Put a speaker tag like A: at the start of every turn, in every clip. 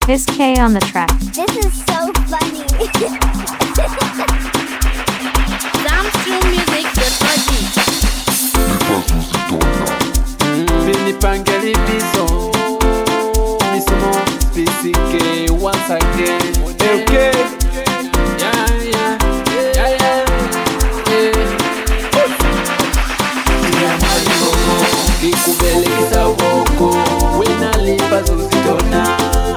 A: This K on the track.
B: This is so funny.
C: Zamstrummusic.org.
D: Vini pangeli biso Misomo spisike once again. Okay. Kikubelekisa woko wena lipa zuzitona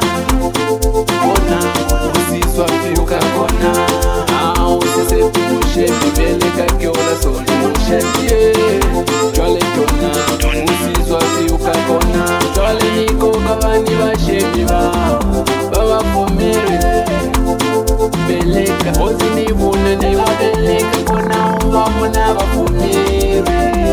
D: Bona usiswa fiuka kona Usise pimushe bibeleka kiola soli mushe Chwale tona usiswa fiuka kona Chwale niko kavani bashebi Baba fumire beleka Ozini vune ni wabeleka kona uwa muna bafumire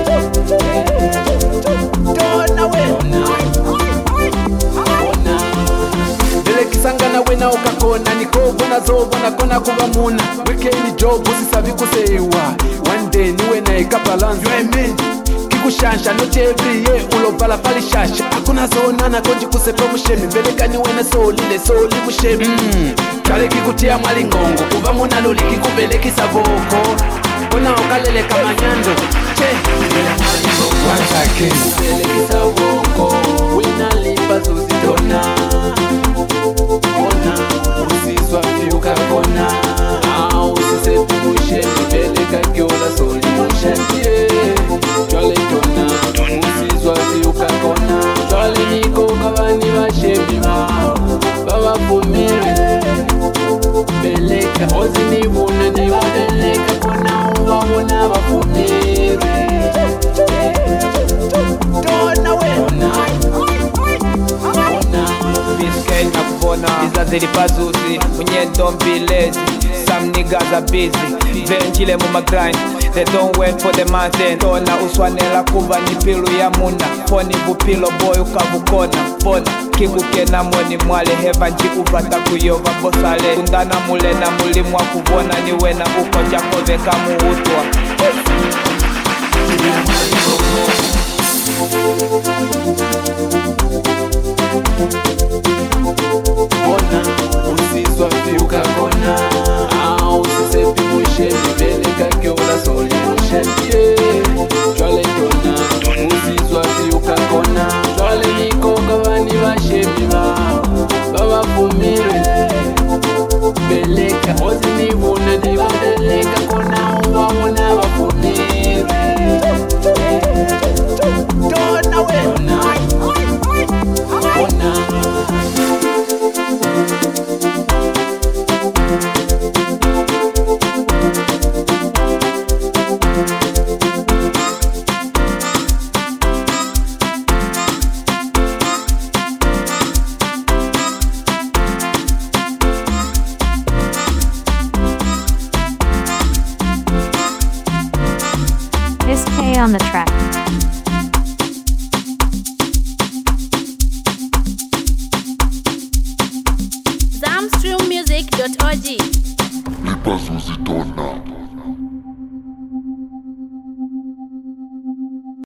D: Belekisangana wena ukakona nikobona zobona kona kuba muna Weekend job usisabi kusewa One day niwe na eka balance You and me Kikushansha noche every year Ulovala pali shasha Hakuna zonana konji kusepe mushemi Beleka niwe na soli mushemi Kale kikutia malingongo Kuba muna luli kikubelekisa voko Kona ukalele kama nyando Che Once again Kubelekisa voko Wena lipa zuzitona Kona Usiswa fiuka kona Usise pimushe Beleka kiola soli mushe Chwale tona Usiswa fiuka kona Chwale niko kavani bashebi Baba fumire Beleka Ozini vune ni wabeleka Kona uwa muna bafumire Tona wena
E: Biscuit na kuvona Iza zili pazuzi Unyendo mbilezi Some niggas are busy Venjile mu grind They don't wait for the month end Tona uswanela kuba ni pilu ya muna Poni bupilo boy ukavukona Pona kikukena mweni mwale Heva nji uvata kuyova bosale Kundana mule na mulimwa kuvona ni wena uko jako veka muutwa
D: Bona usiswa fiuka kona Usise pimushe Beleka kiola soli mushe Chwale tona Usiswa fiuka kona Chwale niko kavani bashebi Baba fumire Beleka Ozini vune ni wabeleka Kona uwa muna bafumire Tona wena Bona
A: This K on the track.
C: Zamstrummusic.org.
F: Lipa zuzitona